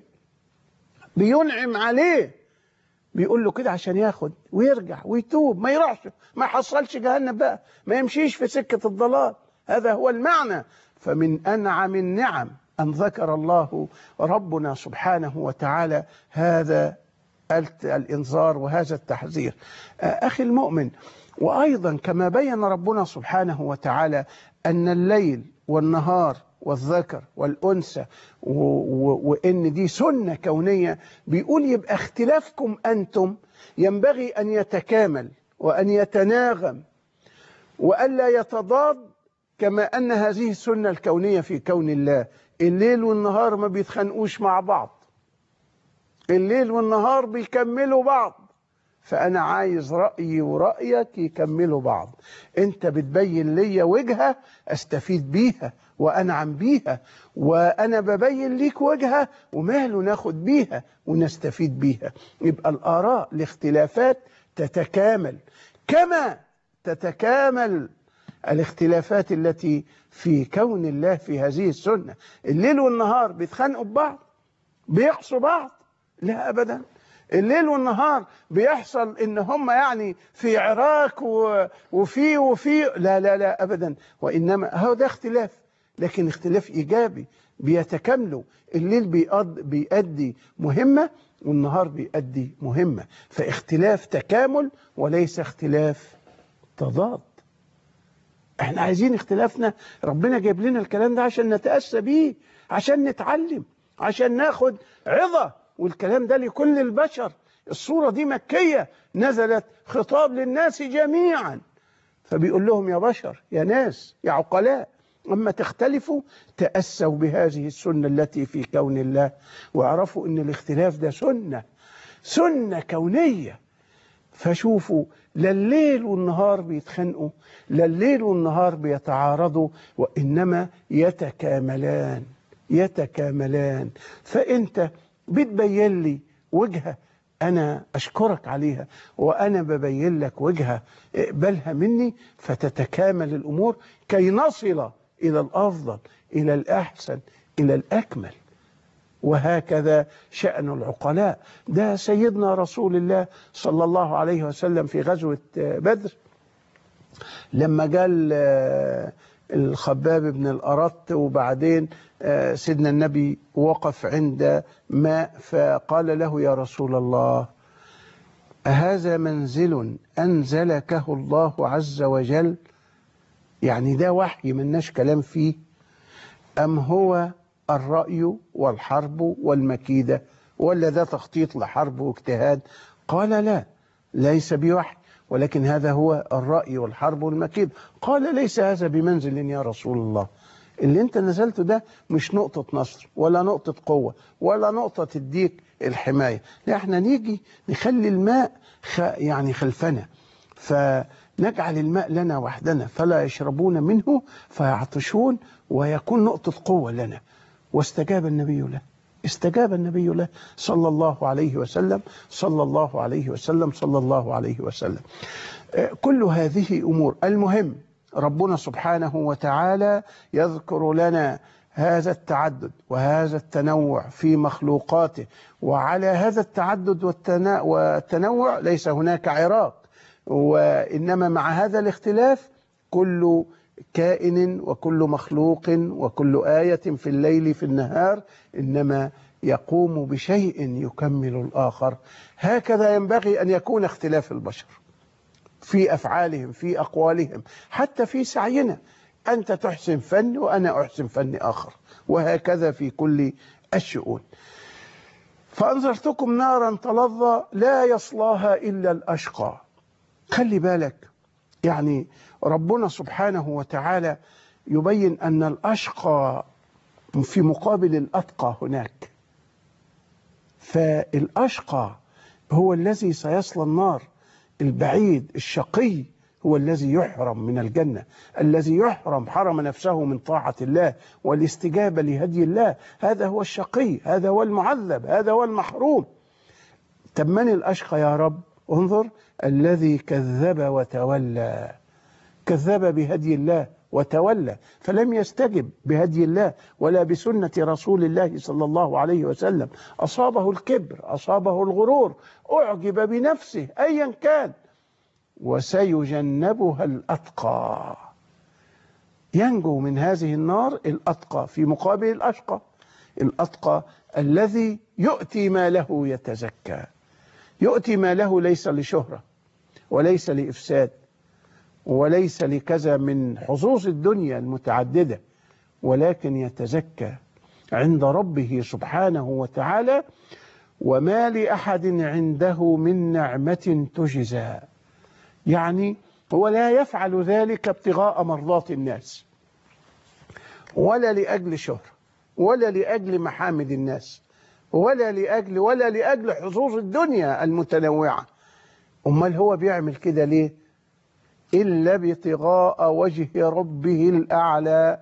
بينعم عليه، بيقول له كده عشان ياخد ويرجع ويتوب، ما يروحش ما يحصلش جهنم بقى، ما يمشيش في سكة الضلال. هذا هو المعنى. فمن أنعم النعم أن ذكر الله ربنا سبحانه وتعالى هذا الإنذار وهذا التحذير. أخي المؤمن، وأيضا كما بين ربنا سبحانه وتعالى أن الليل والنهار والذكر والأنثى وإن دي سنة كونية، بيقول يبقى اختلافكم أنتم ينبغي أن يتكامل وأن يتناغم وألا يتضاد، كما أن هذه السنة الكونية في كون الله. الليل والنهار ما بيتخانقوش مع بعض، الليل والنهار بيكملوا بعض. فأنا عايز رأيي ورأيك يكملوا بعض. أنت بتبين لي وجهة أستفيد بيها وأنعم بيها، وأنا ببين ليك وجهة وماله ناخد بيها ونستفيد بيها. يبقى الآراء الاختلافات تتكامل كما تتكامل الاختلافات التي في كون الله في هذه السنة. الليل والنهار بيتخانقوا ببعض، بيقصوا بعض؟ لا أبدا. الليل والنهار بيحصل ان هم يعني في عراك وفي وفي لا لا لا ابدا، وانما هو ده اختلاف، لكن اختلاف ايجابي بيتكاملوا. الليل بيؤدي مهمة والنهار بيؤدي مهمة، فاختلاف تكامل وليس اختلاف تضاد. احنا عايزين اختلافنا، ربنا جايب لنا الكلام ده عشان نتأسى بيه، عشان نتعلم، عشان ناخد عظة، والكلام ده لكل البشر. الصورة دي مكية، نزلت خطاب للناس جميعا، فبيقول لهم يا بشر يا ناس يا عقلاء، أما تختلفوا تأسوا بهذه السنة التي في كون الله، واعرفوا أن الاختلاف ده سنة سنة كونية. فشوفوا لا الليل والنهار بيتخانقوا، لا الليل والنهار بيتعارضوا، وإنما يتكاملان يتكاملان. فأنت بتبين لي وجهة أنا أشكرك عليها، وأنا ببين لك وجهة اقبلها مني، فتتكامل الأمور كي نصل إلى الأفضل، إلى الأحسن، إلى الأكمل. وهكذا شأن العقلاء. ده سيدنا رسول الله صلى الله عليه وسلم في غزوة بدر لما قال الخباب بن الأرت، وبعدين سيدنا النبي وقف عند ماء فقال له يا رسول الله أهذا منزل أنزلكه الله عز وجل؟ يعني ده وحي مناش كلام فيه، أم هو الرأي والحرب والمكيدة، ولا ده تخطيط لحرب واجتهاد؟ قال لا، ليس بوحي، ولكن هذا هو الرأي والحرب والمكيدة. قال ليس هذا بمنزل يا رسول الله، اللي انت نزلته ده مش نقطة نصر ولا نقطة قوة ولا نقطة تديك الحماية، لا احنا نيجي نخلي الماء خ... يعني خلفنا، فنجعل الماء لنا وحدنا فلا يشربون منه فيعطشون ويكون نقطة قوة لنا. واستجاب النبي له. استجاب النبي له صلى الله عليه وسلم صلى الله عليه وسلم صلى الله عليه وسلم. كل هذه أمور. المهم ربنا سبحانه وتعالى يذكر لنا هذا التعدد وهذا التنوع في مخلوقاته، وعلى هذا التعدد والتنوع ليس هناك عراق، وإنما مع هذا الاختلاف كل كائن وكل مخلوق وكل آية في الليل في النهار إنما يقوم بشيء يكمل الآخر. هكذا ينبغي أن يكون اختلاف البشر في أفعالهم في أقوالهم حتى في سعينا، أنت تحسن فن وأنا أحسن فن آخر، وهكذا في كل الشؤون. فأنذرتكم نارا تلظى لا يصلاها إلا الأشقى. خلي بالك، يعني ربنا سبحانه وتعالى يبين أن الأشقى في مقابل الأتقى هناك. فالأشقى هو الذي سيصلى النار، البعيد الشقي هو الذي يحرم من الجنة، الذي يحرم حرم نفسه من طاعة الله والاستجابة لهدي الله، هذا هو الشقي، هذا هو المعذب، هذا هو المحروم. طب من الأشقى يا رب؟ انظر، الذي كذب وتولى، كذب بهدي الله وتولى، فلم يستجب بهدي الله ولا بسنة رسول الله صلى الله عليه وسلم. أصابه الكبر، أصابه الغرور، أعجب بنفسه أيا كان. وسيجنبها الأتقى، ينجو من هذه النار الأتقى في مقابل الأشقى. الأتقى الذي يؤتي ماله يتزكى، يؤتي ماله ليس لشهرة وليس لإفساد وليس لكذا من حظوظ الدنيا المتعددة، ولكن يتزكى عند ربه سبحانه وتعالى. وما لأحد عنده من نعمة تجزى، يعني هو لا يفعل ذلك ابتغاء مرضات الناس ولا لأجل شهرة ولا لأجل محامد الناس ولا لأجل ولا لأجل حظوظ الدنيا المتنوعة. أمال هو بيعمل كده ليه؟ إلا ابتغاء وجه ربه الأعلى.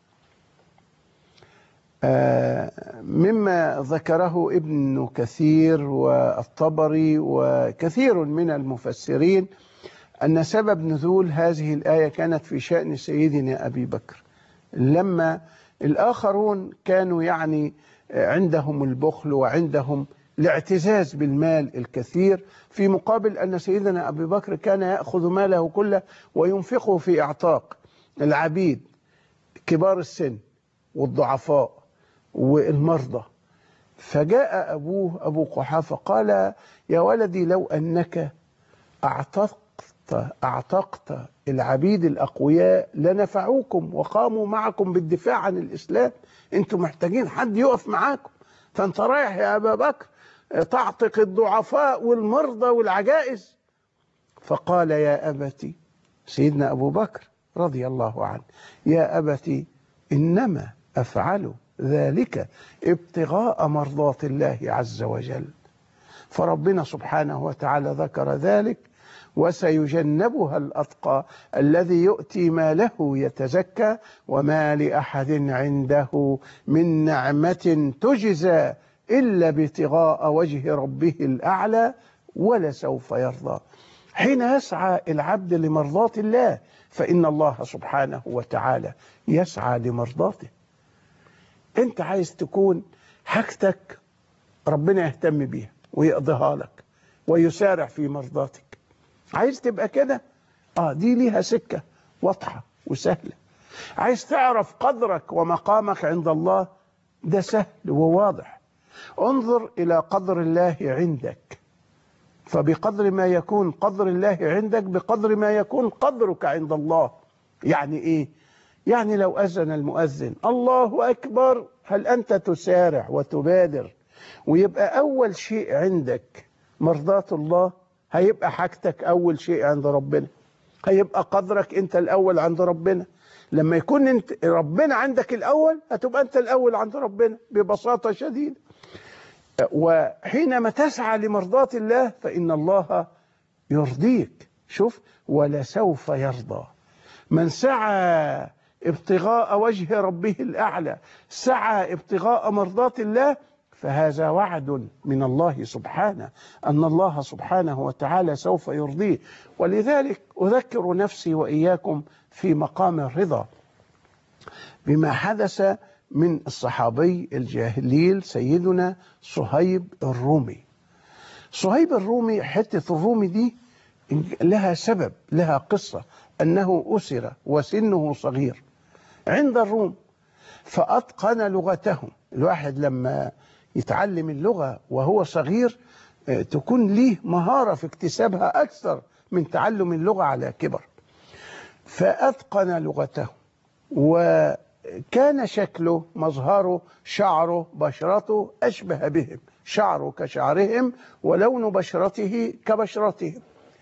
آه مما ذكره ابن كثير والطبري وكثير من المفسرين أن سبب نزول هذه الآية كانت في شأن سيدنا أبي بكر، لما الآخرون كانوا يعني عندهم البخل وعندهم الاعتزاز بالمال الكثير، في مقابل أن سيدنا أبي بكر كان يأخذ ماله كله وينفقه في إعتاق العبيد كبار السن والضعفاء والمرضى. فجاء أبوه أبو قحافة قال: يا ولدي لو أنك أعتقت أعتقت العبيد الأقوياء لنفعوكم وقاموا معكم بالدفاع عن الإسلام، أنتم محتاجين حد يقف معاكم، فأنت رايح يا أبا بكر تعتق الضعفاء والمرضى والعجائز. فقال: يا أبتي، سيدنا أبو بكر رضي الله عنه، يا أبتي إنما أفعل ذلك ابتغاء مرضات الله عز وجل. فربنا سبحانه وتعالى ذكر ذلك: وسيجنبها الأتقى الذي يؤتي ماله يتزكى وما لأحد عنده من نعمة تجزى إلا ابتغاء وجه ربه الأعلى ولسوف يرضى. حين يسعى العبد لمرضاة الله فإن الله سبحانه وتعالى يسعى لمرضاته. أنت عايز تكون حاجتك ربنا يهتم بيها ويقضيها لك ويسارع في مرضاتك، عايز تبقى كده؟ آه دي ليها سكة واضحة وسهلة. عايز تعرف قدرك ومقامك عند الله؟ ده سهل وواضح. انظر إلى قدر الله عندك، فبقدر ما يكون قدر الله عندك بقدر ما يكون قدرك عند الله. يعني إيه؟ يعني لو أذن المؤذن الله أكبر، هل أنت تسارع وتبادر ويبقى أول شيء عندك مرضاة الله؟ هيبقى حاجتك أول شيء عند ربنا، هيبقى قدرك أنت الأول عند ربنا. لما يكون انت ربنا عندك الأول هتبقى أنت الأول عند ربنا ببساطة شديدة. وحينما تسعى لمرضاة الله فإن الله يرضيك. شوف، ولسوف يرضى. من سعى ابتغاء وجه ربه الأعلى، سعى ابتغاء مرضاة الله، فهذا وعد من الله سبحانه أن الله سبحانه وتعالى سوف يرضيه. ولذلك أذكر نفسي وإياكم في مقام الرضا بما حدث من الصحابي الجليل سيدنا صهيب الرومي. صهيب الرومي، حتة الرومي دي لها سبب، لها قصة، أنه أسر وسنه صغير عند الروم فأتقن لغتهم. الواحد لما يتعلم اللغة وهو صغير تكون ليه مهارة في اكتسابها أكثر من تعلم اللغة على كبر. فأتقن لغته، وكان شكله، مظهره، شعره، بشرته أشبه بهم، شعره كشعرهم ولون بشرته كبشرتهم.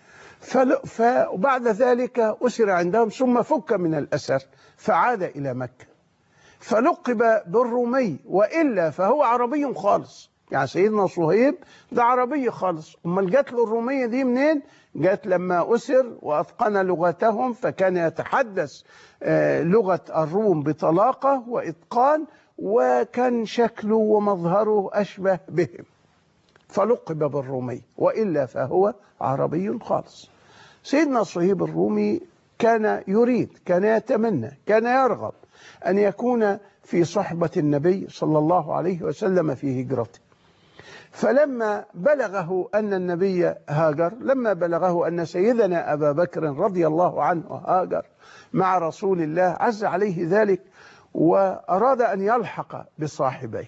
فبعد ذلك أسر عندهم ثم فك من الأسر فعاد إلى مكة فلقب بالرومي، وإلا فهو عربي خالص. يعني سيدنا صهيب ده عربي خالص. أمال جات له الرومية دي منين؟ جات لما أسر وأتقن لغتهم فكان يتحدث لغة الروم بطلاقة وإتقان، وكان شكله ومظهره أشبه بهم فلقب بالرومي، وإلا فهو عربي خالص. سيدنا صهيب الرومي كان يريد، كان يتمنى، كان يرغب أن يكون في صحبة النبي صلى الله عليه وسلم في هجرته. فلما بلغه أن النبي هاجر، لما بلغه أن سيدنا أبا بكر رضي الله عنه هاجر مع رسول الله، عز عليه ذلك وأراد أن يلحق بصاحبيه،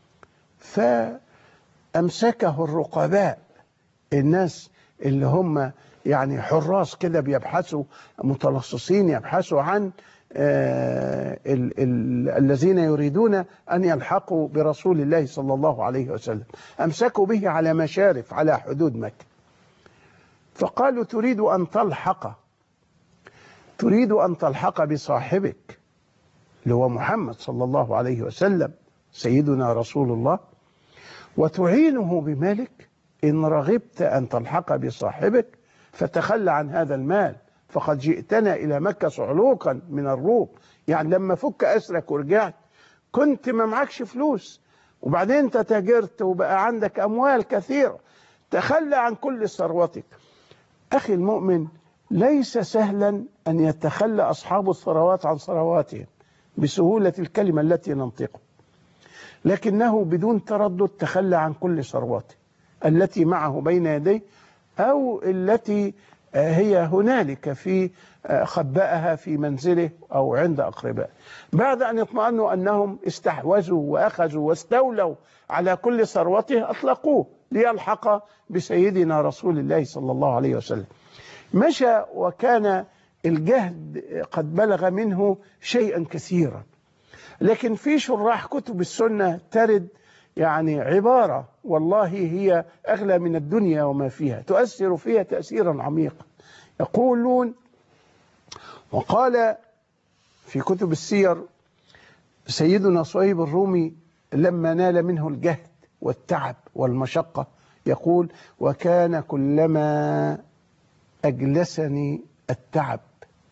فأمسكه الرقباء، الناس اللي هم يعني حراس كده بيبحثوا، متلصصين يبحثوا عن آه ال ال الذين يريدون أن يلحقوا برسول الله صلى الله عليه وسلم. أمسكوا به على مشارف على حدود مكة، فقالوا تريد أن تلحق تريد أن تلحق بصاحبك اللي هو محمد صلى الله عليه وسلم سيدنا رسول الله، وتعينه بمالك. إن رغبت أن تلحق بصاحبك فتخلى عن هذا المال، فقد جئتنا إلى مكة صعلوقا من الروم. يعني لما فك أسرك ورجعت كنت ما معكش فلوس، وبعدين انت تاجرت وبقى عندك أموال كثيرة، تخلى عن كل ثروتك. أخي المؤمن، ليس سهلا أن يتخلى أصحاب الثروات عن ثرواتهم بسهولة الكلمة التي ننطقها، لكنه بدون تردد تخلى عن كل ثروته التي معه بين يديه أو التي هي هنالك في خبأها في منزله أو عند أقربائه، بعد أن يطمئنوا أنهم استحوذوا وأخذوا واستولوا على كل ثروته أطلقوه ليلحق بسيدنا رسول الله صلى الله عليه وسلم. مشى وكان الجهد قد بلغ منه شيئا كثيرا، لكن في شراح كتب السنة ترد يعني عبارة والله هي أغلى من الدنيا وما فيها، تؤثر فيها تأثيرا عميقا. يقولون وقال في كتب السير سيدنا صهيب الرومي لما نال منه الجهد والتعب والمشقة، يقول وكان كلما أجلسني التعب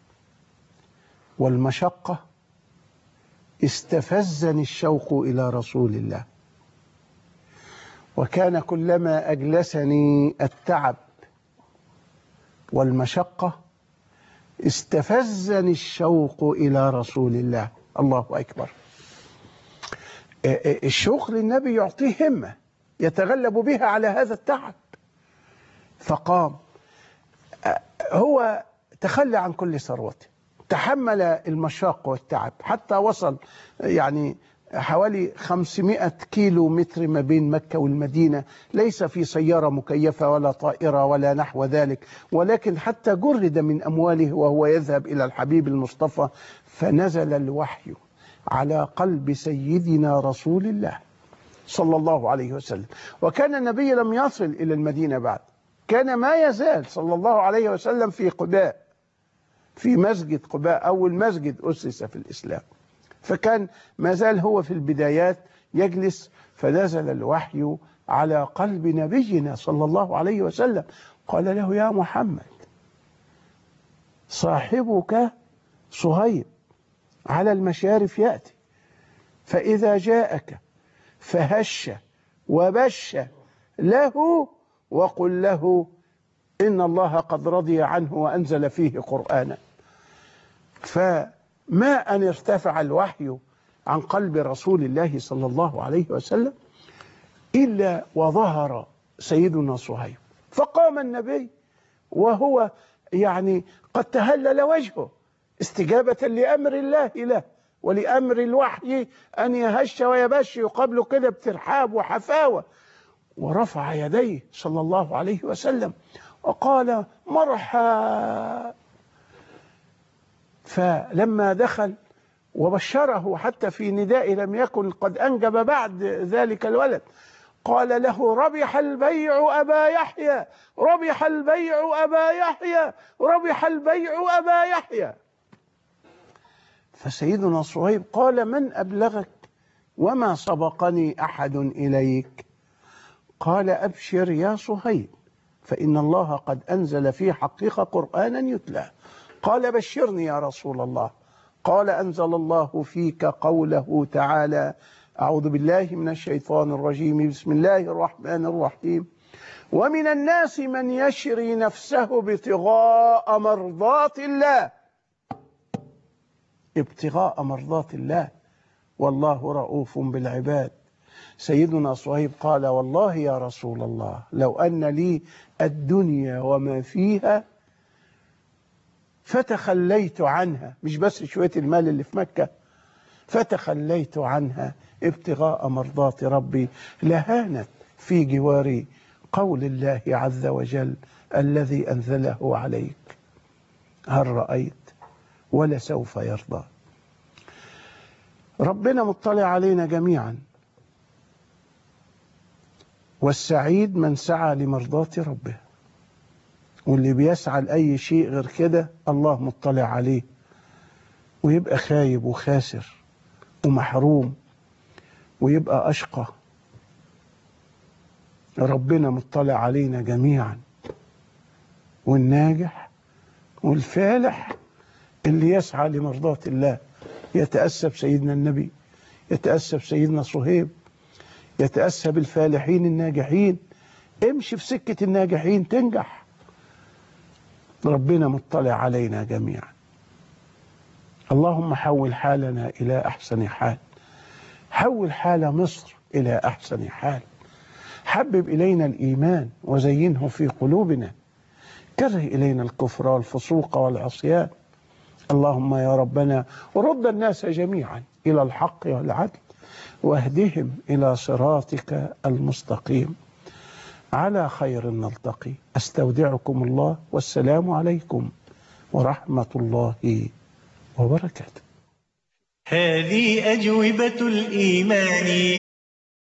والمشقة استفزني الشوق إلى رسول الله. وكان كلما أجلسني التعب والمشقة استفزني الشوق إلى رسول الله. الله أكبر. الشوق للنبي يعطيه همة يتغلب بها على هذا التعب، فقام هو تخلى عن كل ثروته، تحمل المشاق والتعب حتى وصل يعني حوالي خمسمائة كيلو متر ما بين مكة والمدينة، ليس في سيارة مكيفة ولا طائرة ولا نحو ذلك، ولكن حتى جرد من أمواله وهو يذهب إلى الحبيب المصطفى، فنزل الوحي على قلب سيدنا رسول الله صلى الله عليه وسلم. وكان النبي لم يصل إلى المدينة بعد، كان ما يزال صلى الله عليه وسلم في قباء، في مسجد قباء، أول مسجد أسس في الإسلام، فكان ما زال هو في البدايات يجلس، فنزل الوحي على قلب نبينا صلى الله عليه وسلم، قال له يا محمد صاحبك صهيب على المشارف يأتي، فإذا جاءك فهش وبش له وقل له إن الله قد رضي عنه وأنزل فيه قرآنا. فما أن ارتفع الوحي عن قلب رسول الله صلى الله عليه وسلم إلا وظهر سيدنا صهيب، فقام النبي وهو يعني قد تهلل وجهه استجابة لأمر الله له ولأمر الوحي أن يهش ويبش يقابله كده بترحاب وحفاوة، ورفع يديه صلى الله عليه وسلم وقال مرحى. فلما دخل وبشره حتى في نداء لم يكن قد أنجب بعد ذلك الولد، قال له ربح البيع أبا يحيى، ربح البيع أبا يحيى، ربح البيع أبا يحيى. فسيدنا صهيب قال من أبلغك وما سبقني أحد إليك؟ قال أبشر يا صهيب فإن الله قد أنزل في حقك قرآنا يتلى. قال بشرني يا رسول الله. قال أنزل الله فيك قوله تعالى أعوذ بالله من الشيطان الرجيم بسم الله الرحمن الرحيم ومن الناس من يشري نفسه ابتغاء مرضات الله، ابتغاء مرضات الله والله رؤوف بالعباد. سيدنا صهيب قال والله يا رسول الله لو أن لي الدنيا وما فيها فتخليت عنها، مش بس شوية المال اللي في مكة، فتخليت عنها ابتغاء مرضات ربي لهانت في جواري قول الله عز وجل الذي أنزله عليك هل رأيت ولسوف يرضى. ربنا مطلع علينا جميعا، والسعيد من سعى لمرضات ربه، واللي بيسعى لأي شيء غير كده الله مطلع عليه ويبقى خايب وخاسر ومحروم ويبقى أشقى. ربنا مطلع علينا جميعا، والناجح والفالح اللي يسعى لمرضات الله يتأسى بسيدنا النبي، يتأسى بسيدنا صهيب، يتأسى بالفالحين الناجحين. امشي في سكة الناجحين تنجح. ربنا مطلع علينا جميعا. اللهم حول حالنا إلى أحسن حال، حول حال مصر إلى أحسن حال، حبب إلينا الإيمان وزينه في قلوبنا، كره إلينا الكفر والفسوق والعصيان. اللهم يا ربنا ورد الناس جميعا إلى الحق والعدل واهدهم إلى صراطك المستقيم. على خير نلتقي. أستودعكم الله والسلام عليكم ورحمة الله وبركاته. هذه أجوبة الإيمان